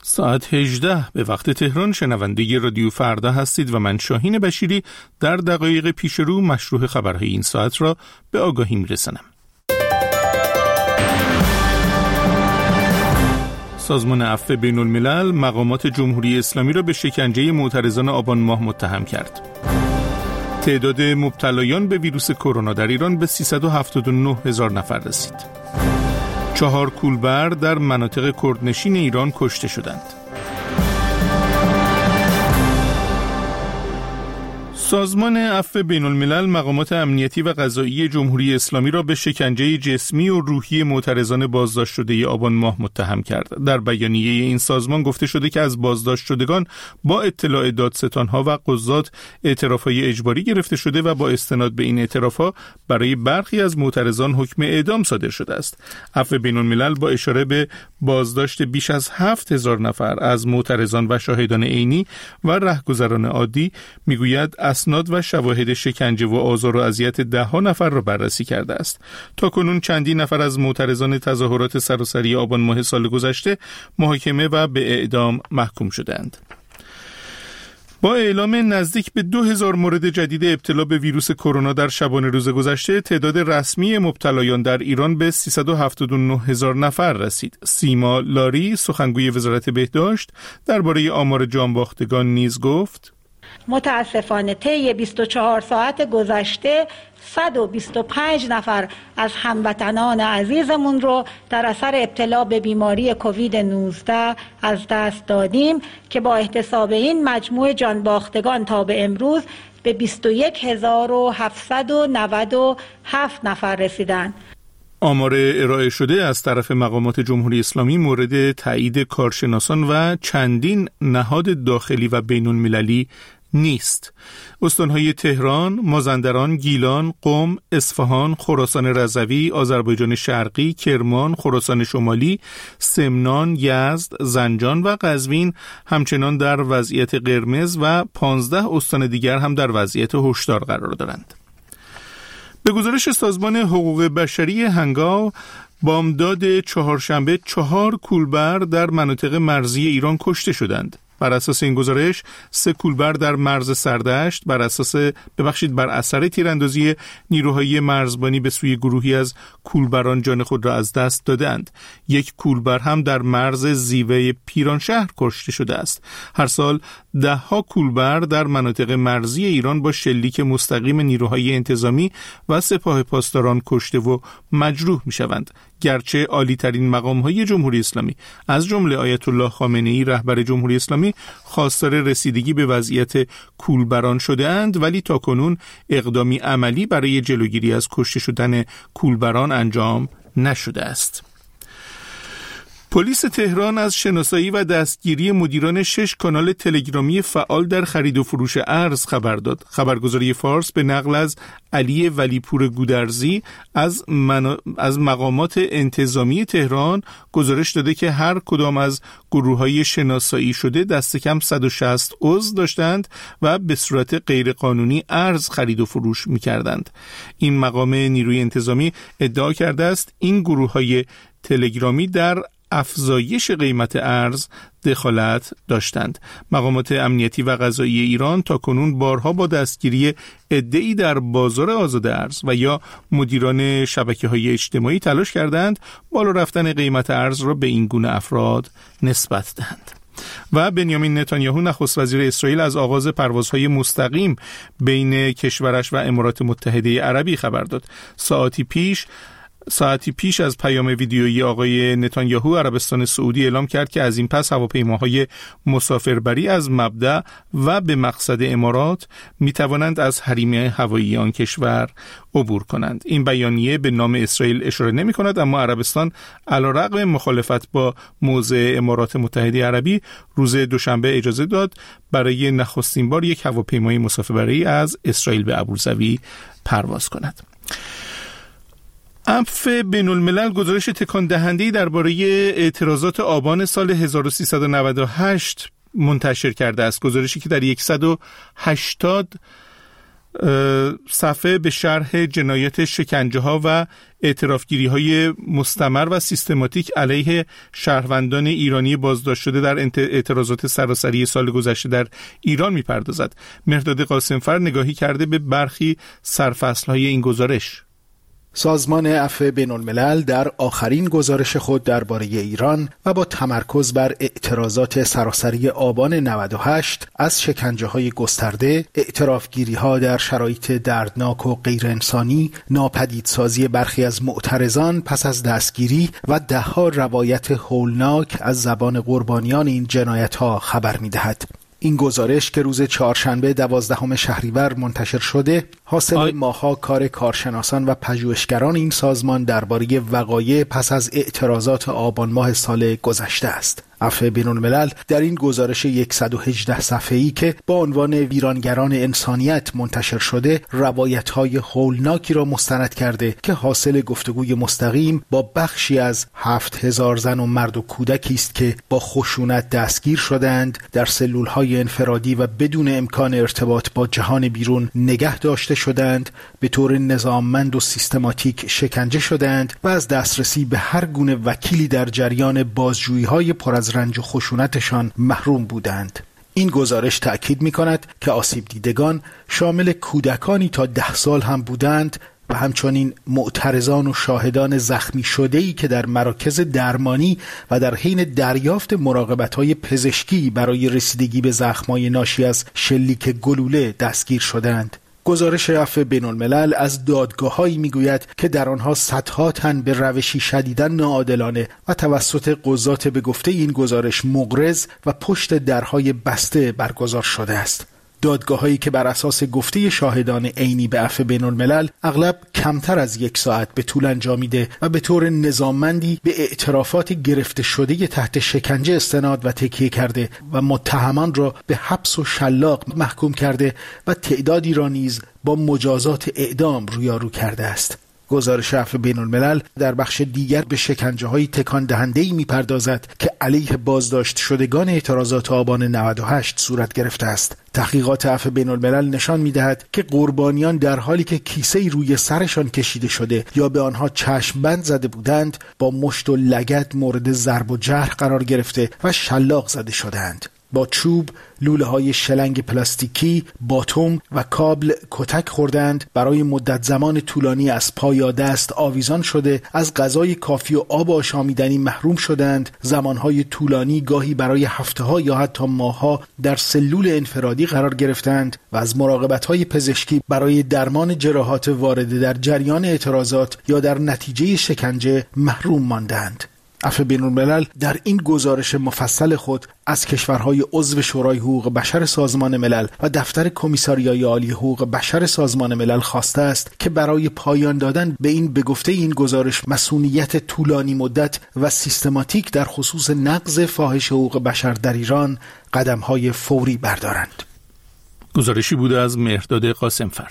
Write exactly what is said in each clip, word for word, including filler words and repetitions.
ساعت هجده به وقت تهران شنونده رادیو فردا هستید و من شاهین بشیری در دقایق پیش رو مشروع خبرهای این ساعت را به آگاهی میرسانم. سازمان عفو بین الملل مقامات جمهوری اسلامی را به شکنجه معترضان آبان ماه متهم کرد. تعداد مبتلایان به ویروس کرونا در ایران به سیصد و هفتاد و نه هزار نفر رسید. چهار کولبر در مناطق کردنشین ایران کشته شدند. سازمان عفو بین الملل مقامات امنیتی و قضایی جمهوری اسلامی را به شکنجه جسمی و روحی معترضان بازداشت شده آبان ماه متهم کرد. در بیانیه این سازمان گفته شده که از بازداشت شدگان با اطلاع دادستانها و قضات اعترافهای اجباری گرفته شده و با استناد به این اعترافها برای برخی از معترضان حکم اعدام صادر شده است. عفو بین الملل با اشاره به بازداشت بیش از هفت هزار نفر از معترضان و شاهدان عینی و رهگذران عادی میگوید اسناد و شواهد شکنجه و آزار و اذیت ده ها نفر را بررسی کرده است. تا کنون چندین نفر از معترضان تظاهرات سراسری آبان ماه سال گذشته محاکمه و به اعدام محکوم شدند. با اعلام نزدیک به دو هزار مورد جدید ابتلا به ویروس کرونا در شبانه روز گذشته، تعداد رسمی مبتلایان در ایران به سیصد و هفتاد و نه هزار نفر رسید. سیما لاری، سخنگوی وزارت بهداشت، درباره آمار جانباختگان نیز گفت: متاسفانه طی بیست و چهار ساعت گذشته صد و بیست و پنج نفر از هموطنان عزیزمون رو در اثر ابتلا به بیماری کووید نوزده از دست دادیم که با احتساب این مجموع جانباختگان تا به امروز به بیست و یک هزار و هفتصد و نود و هفت نفر رسیدند. آمار ارائه شده از طرف مقامات جمهوری اسلامی مورد تایید کارشناسان و چندین نهاد داخلی و بین المللی نیست. استانهای تهران، مازندران، گیلان، قم، اصفهان، خراسان رضوی، آذربایجان شرقی، کرمان، خراسان شمالی، سمنان، یزد، زنجان و قزوین همچنان در وضعیت قرمز و پانزده استان دیگر هم در وضعیت هشدار قرار دارند. به گزارش سازمان حقوق بشری هنگاو، بامداد چهارشنبه چهار کولبر در مناطق مرزی ایران کشته شدند. بر اساس این گزارش سه کولبر در مرز سردشت بر اساس ببخشید بر اثر تیراندازی نیروهای مرزبانی به سوی گروهی از کولبران جان خود را از دست دادند. یک کولبر هم در مرز زیوه پیرانشهر کشته شده است. هر سال ده ها کولبر در مناطق مرزی ایران با شلیک مستقیم نیروهای انتظامی و سپاه پاسداران کشته و مجروح می شوند. گرچه عالی ترین مقام های جمهوری اسلامی از جمله آیت الله خامنه‌ای رهبر جمهوری اسلامی خواستار رسیدگی به وضعیت کولبران شده اند، ولی تاکنون اقدامی عملی برای جلوگیری از کشته شدن کولبران انجام نشده است. پلیس تهران از شناسایی و دستگیری مدیران شش کانال تلگرامی فعال در خرید و فروش ارز خبر داد. خبرگزاری فارس به نقل از علی ولیپور گودرزی از, من... از مقامات انتظامی تهران گزارش داده که هر کدام از گروه‌های شناسایی شده دست کم صد و شصت عضو داشتند و به صورت غیرقانونی ارز خرید و فروش می‌کردند. این مقام نیروی انتظامی ادعا کرده است این گروه‌های تلگرامی در افزایش قیمت ارز دخالت داشتند. مقامات امنیتی و قضایی ایران تاکنون بارها با دستگیری عده‌ای در بازار آزاد ارز و یا مدیران شبکه‌های اجتماعی تلاش کردند بالا رفتن قیمت ارز را به این گونه افراد نسبت دهند. و بنیامین نتانیاهو نخست وزیر اسرائیل از آغاز پروازهای مستقیم بین کشورش و امارات متحده عربی خبر داد. ساعتی پیش ساعتی پیش از پیام ویدیویی آقای نتانیاهو، عربستان سعودی اعلام کرد که از این پس هواپیماهای مسافربری از مبدأ و به مقصد امارات می توانند از حریم هوایی آن کشور عبور کنند. این بیانیه به نام اسرائیل اشاره نمی کند، اما عربستان علیرغم مخالفت با موضع امارات متحده عربی روز دوشنبه اجازه داد برای نخستین بار یک هواپیمای مسافربری از اسرائیل به ابوظبی پرواز کند. عفو بین الملل گزارش تکان دهنده‌ای درباره اعتراضات آبان سال هزار و سیصد و نود و هشت منتشر کرده است. گزارشی که در صد و هشتاد صفحه به شرح جنایت شکنجه ها و اعترافگیری های مستمر و سیستماتیک علیه شهروندان ایرانی بازداشت شده در اعتراضات سراسری سال گذشته در ایران می‌پردازد. مهرداد قاسمفر نگاهی کرده به برخی سرفصل‌های این گزارش. سازمان عفو بین‌الملل در آخرین گزارش خود درباره ایران و با تمرکز بر اعتراضات سراسری آبان نود و هشت از شکنجه‌های گسترده، اعترافگیری‌ها در شرایط دردناک و غیر انسانی، ناپدیدسازی برخی از معترضان پس از دستگیری و ده‌ها روایت هولناک از زبان قربانیان این جنایت‌ها خبر می‌دهد. این گزارش که روز چهارشنبه دوازدهم شهریور منتشر شده، حاصل آی... ماها کار کارشناسان و پژوهشگران این سازمان درباره وقایع پس از اعتراضات آبان ماه سال گذشته است. عفو بین‌الملل در این گزارش صد و هجده صفحه‌ای که با عنوان ویرانگران انسانیت منتشر شده، روایت‌های هولناکی را مستند کرده که حاصل گفتگوی مستقیم با بخشی از هفت هزار زن و مرد و کودکی است که با خشونت دستگیر شدند، در سلول‌های انفرادی و بدون امکان ارتباط با جهان بیرون نگه داشته شدند، به طور نظاممند و سیستماتیک شکنجه شدند و از دسترسی به هر گونه وکیلی در جریان بازجویی‌های پر از رنج و خشونتشان محروم بودند. این گزارش تأکید می‌کند که آسیب دیدگان شامل کودکانی تا ده سال هم بودند و همچنین معترضان و شاهدان زخمی شده‌ای که در مراکز درمانی و در حین دریافت مراقبت‌های پزشکی برای رسیدگی به زخم‌های ناشی از شلیک گلوله دستگیر شدند. گزارش عفو بین‌الملل از دادگاه‌هایی می‌گوید که در آنها صدها تن به روشی شدیداً ناعادلانه و توسط قضات به گفته این گزارش مغرض و پشت درهای بسته برگزار شده است. دادگاه‌هایی که بر اساس گفته شاهدان عینی به عفو بین‌الملل اغلب کمتر از یک ساعت به طول انجامیده و به طور نظاممندی به اعترافات گرفته شده تحت شکنجه استناد و تکیه کرده و متهمان را به حبس و شلاق محکوم کرده و تعدادی را نیز با مجازات اعدام رویارو کرده است. گزارش عفو بین‌الملل در بخش دیگر به شکنجه‌های تکان دهنده‌ای می‌پردازد که علیه بازداشت شدگان اعتراضات آبان نود و هشت صورت گرفته است. تحقیقات عفو بین‌الملل نشان می‌دهد که قربانیان در حالی که کیسه‌ای روی سرشان کشیده شده یا به آنها چشم بند زده بودند، با مشت و لگد مورد ضرب و جرح قرار گرفته و شلاق زده شدند. با چوب، لوله‌های شلنگ پلاستیکی، باتوم و کابل کتک خوردند، برای مدت زمان طولانی از پا یا دست آویزان شده، از غذای کافی و آب آشامیدنی محروم شدند، زمانهای طولانی گاهی برای هفته‌ها یا حتی ماه‌ها در سلول انفرادی قرار گرفتند و از مراقبت‌های پزشکی برای درمان جراحات وارده در جریان اعتراضات یا در نتیجه شکنجه محروم ماندند. عفو بین‌الملل در این گزارش مفصل خود از کشورهای عضو شورای حقوق بشر سازمان ملل و دفتر کمیساریای عالی حقوق بشر سازمان ملل خواسته است که برای پایان دادن به این به گفته این گزارش مسئولیت طولانی مدت و سیستماتیک در خصوص نقض فاحش حقوق بشر در ایران قدم‌های فوری بردارند. گزارشی بوده از مهرداد قاسمفر.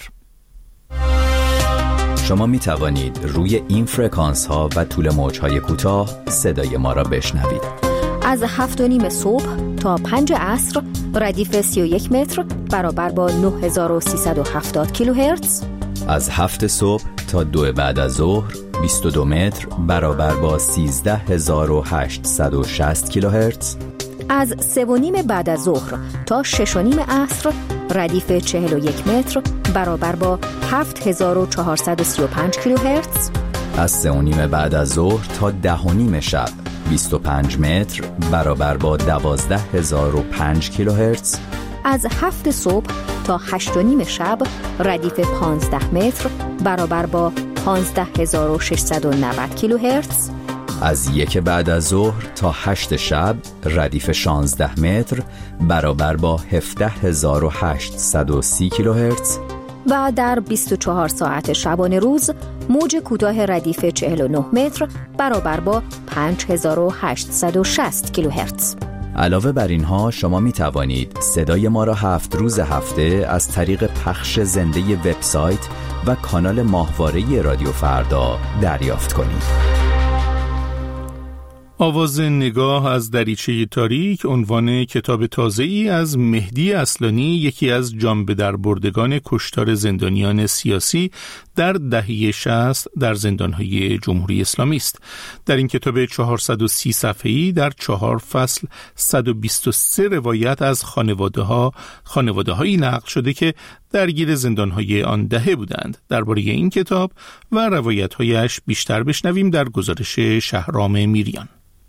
شما می توانید روی این فرکانس ها و طول موج های کوتاه صدای ما را بشنوید. از هفت و نیم صبح تا پنج عصر ردیف سی و یک متر برابر با نه هزار و سیصد و هفتاد کیلوهرتز. از هفت صبح تا دو بعد از ظهر بیست و دو متر برابر با سیزده هزار و هشتصد و شصت کیلوهرتز. از سه و نیم بعد از ظهر تا شش و نیم عصر ردیف چهل و یک متر برابر با هفت هزار و چهارصد و سی و پنج کیلوهرتز. از سه و نیم بعد از ظهر تا ده و نیم شب بیست و پنج متر برابر با دوازده هزار و پنج کیلوهرتز. از هفت صبح تا هشت و نیم شب ردیف پانزده متر برابر با پانزده هزار و ششصد و نود کیلوهرتز. از یک بعد از ظهر تا هشت شب ردیف شانزده متر برابر با هفده هزار و هشتصد و سی کیلوهرتز. و در بیست و چهار ساعت شبانه روز موج کوتاه ردیف چهل و نه متر برابر با پنج هزار و هشتصد و شصت کیلوهرتز. علاوه بر اینها شما می توانید صدای ما را هفت روز هفته از طریق پخش زنده وبسایت و کانال ماهواره رادیو فردا دریافت کنید. آواز نگاه از دریچه تاریک عنوان کتاب تازه‌ای از مهدی اصلانی، یکی از جان به در بردگان کشتار زندانیان سیاسی در دهه شصت در زندانهای جمهوری اسلامی است. در این کتاب چهارصد و سی صفحه‌ای در چهار فصل صد و بیست و سه روایت از خانواده‌ها خانواده‌هایی نقل شده که درگیر زندانهای آن دهه بودند. درباره این کتاب و روایت‌هایش بیشتر بشنویم در گزارش شهرام میریان.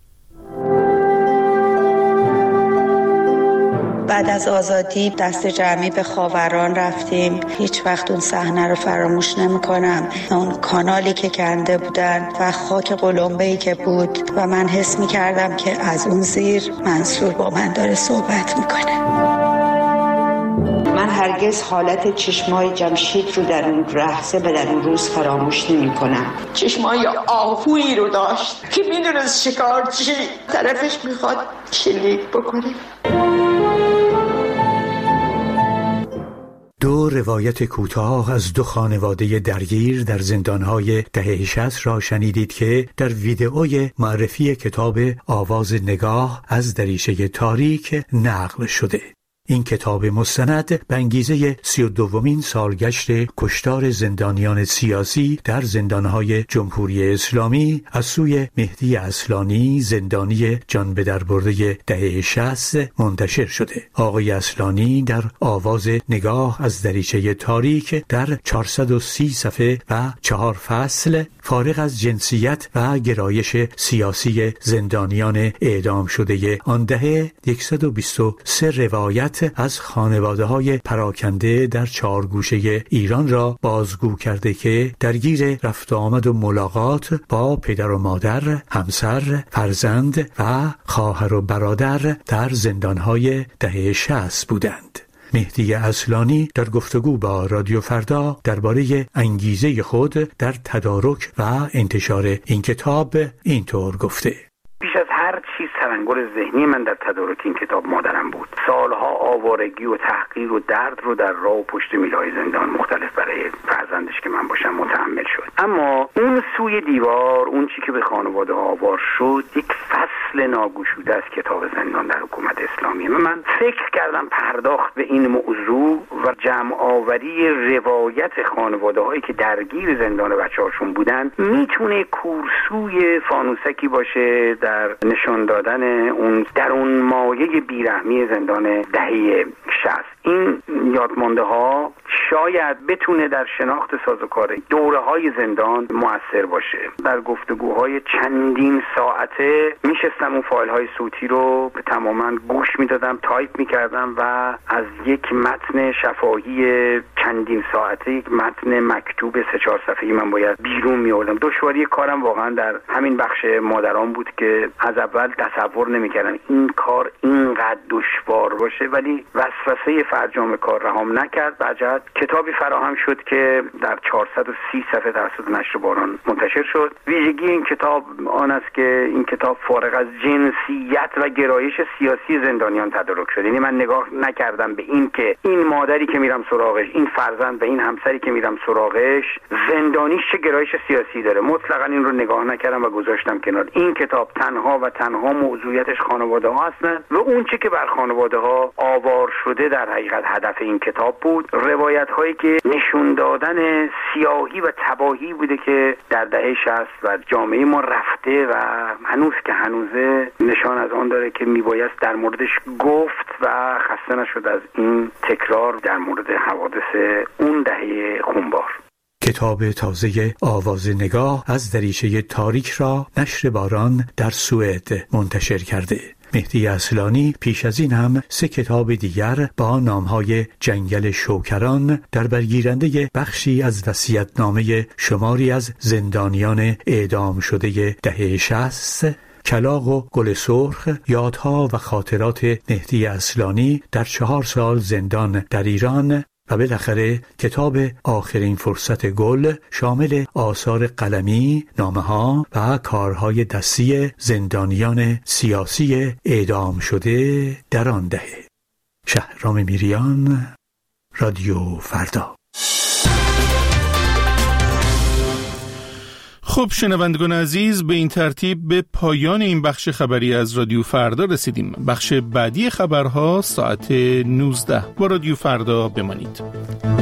بعد از آزادی دست جمعی به خاوران رفتیم. هیچ وقت اون صحنه رو فراموش نمی‌کنم. اون کانالی که کنده بودن و خاک قلمبه‌ای که بود و من حس می‌کردم که از اون زیر منصور با من داره صحبت می‌کنه. من هرگز حالت چشمای جمشید رو در اون لحظه و در اون روز فراموش نمی‌کنم. چشمای آهویی رو داشت که می‌دونست شکارچی طرفش می‌خواد شلیک بکنه. دو روایت کوتاه از دو خانواده درگیر در زندانهای دهه شصت را شنیدید که در ویدئوی معرفی کتاب آواز نگاه از دریچه تاریک نقل شده. این کتاب مستند به انگیزه سی و دومین سالگشت کشتار زندانیان سیاسی در زندانهای جمهوری اسلامی از سوی مهدی اصلانی، زندانی جان به در برده دهه شصت منتشر شده. آقای اصلانی در آواز نگاه از دریچه تاریک در چهارصد و سی صفحه و چهار فصل فارغ از جنسیت و گرایش سیاسی زندانیان اعدام شده آن دهه صد و بیست و سه روایت از خانواده‌های پراکنده در چهار گوشه ایران را بازگو کرده که درگیر رفت آمد و ملاقات با پدر و مادر، همسر، فرزند و خواهر و برادر در زندانهای دهه شصت بودند. مهدی اصلانی در گفتگو با رادیو فردا درباره انگیزه خود در تدارک و انتشار این کتاب اینطور گفته: بیش از هر چیز تلنگر ذهنی من در تدارک این کتاب مادرم بود. سالها آوارگی و تحقیر و درد رو در راه و پشت میله‌های زندان مختلف برای فرزندش که من باشم متحمل شد. اما اون سوی دیوار، اون چی که به خانواده آوار شد، یک فصل ناگشوده از کتاب زندان در حکومت اسلامی. من فکر کردم پرداخت به این موضوع و جمع آوری روایت خانواده‌هایی که درگیر زندان بچه‌هاشون بودن میتونه کورسوی فانوسکی باشه در نشان دادن اون درون مایه بیرحمی زندان دهه شصت. این یادمانده ها شاید بتونه در شناخت سازوکار دوره های زندان مؤثر باشه. در گفتگوهای چندین ساعته میشستم اون فایل های صوتی رو به تماما گوش میدادم، تایپ میکردم و از یک متن شفاهی چندین ساعته یک متن مکتوب سه چهار صفحه‌ای من باید بیرون میآوردم. دشواری کارم واقعا در همین بخش مادران بود که از اول تصور نمیکردم این کار اینقدر دشوار باشه، ولی وسوسه فرجام کار رهام نکرد. بعد کتابی فراهم شد که در چهارصد و سی صفحه توسط نشر باران منتشر شد. ویژگی این کتاب آن است که این کتاب فارغ از جنسیت و گرایش سیاسی زندانیان تدارک شد. یعنی من نگاه نکردم به این که این مادری که میرم سراغش، این فرزند و این همسری که میرم سراغش زندانیش چه گرایش سیاسی داره. مطلقاً این رو نگاه نکردم و گذاشتم کنار. این کتاب تنها و تنها موضوعیتش خانواده ها هستند و اون چه که بر خانواده ها آوار شده در حقیقت هدف این کتاب بود. روایت هایی که نشون دادن سیاهی و تباهی بوده که در دهه شصت و جامعه ما رفته و هنوز که هنوزه نشان از آن داره که میبایست در موردش گفت و خسته نشد از این تکرار در مورد حوادث اون دهه خونبار. کتاب تازه آواز نگاه از دریچه تاریک را نشر باران در سوئد منتشر کرده. مهدی اصلانی پیش از این هم سه کتاب دیگر با نامهای جنگل شوکران در برگیرنده بخشی از وصیت‌نامه شماری از زندانیان اعدام شده دهه شصت، کلاغ و گل سرخ، یادها و خاطرات مهدی اصلانی در چهار سال زندان در ایران و بالاخره کتاب آخرین فرصت گل شامل آثار قلمی، نامه‌ها و کارهای دستی زندانیان سیاسی اعدام شده در آن دهه. شهرام میریان، رادیو فردا. خب شنوندگان عزیز، به این ترتیب به پایان این بخش خبری از رادیو فردا رسیدیم. بخش بعدی خبرها ساعت نوزده. با رادیو فردا بمانید.